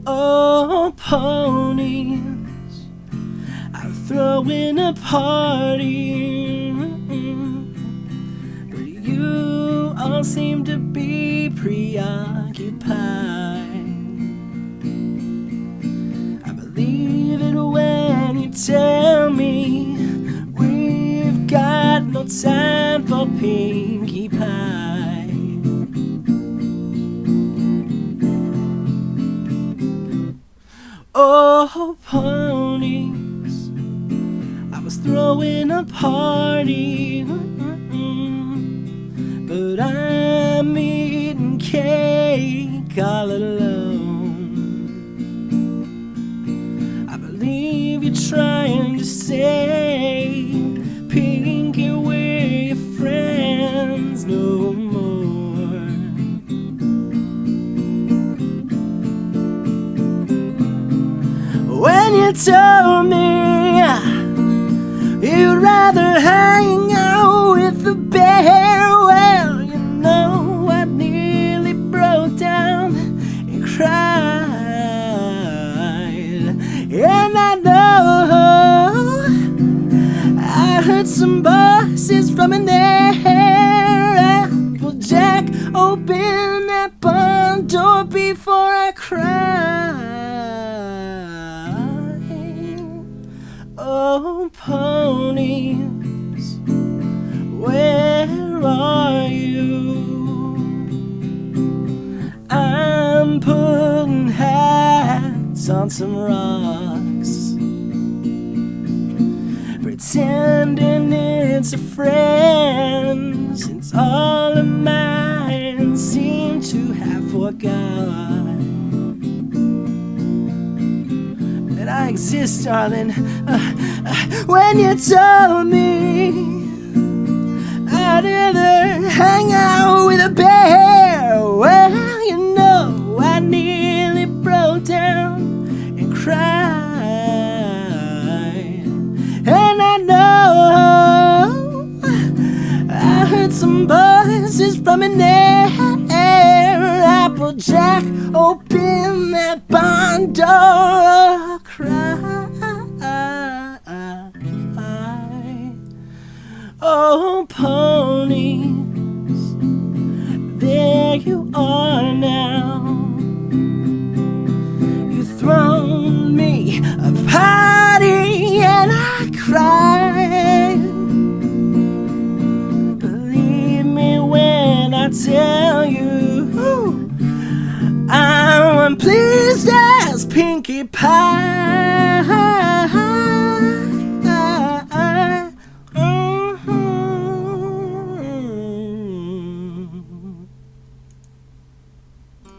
Oh, ponies, I'm throwing a party, but you all seem to be preoccupied. I believe it when you tell me we've got no time for Pinkie Pie. Oh, ponies, I was throwing a party, but I'm eating cake all alone. I believe you're trying to say, Pinkie, we're your friends no more. When you told me you'd rather hang out with the bear, well, you know, I nearly broke down and cried. And I know I heard some voices from in there. Applejack, open that barn door before I cry. Oh, ponies, where are you? I'm putting hats on some rocks, pretending it's a friend, since all of mine seem to have forgot that I exist, darling. When you told me I'd rather hang out with a bear, well, you know, I nearly broke down and cried. And I know I heard some voices from in there. Applejack, open that barn door, cry. Oh, ponies, there you are now. You've thrown me a party and I cried. Believe me when I tell you I'm pleased as Pinkie Pie.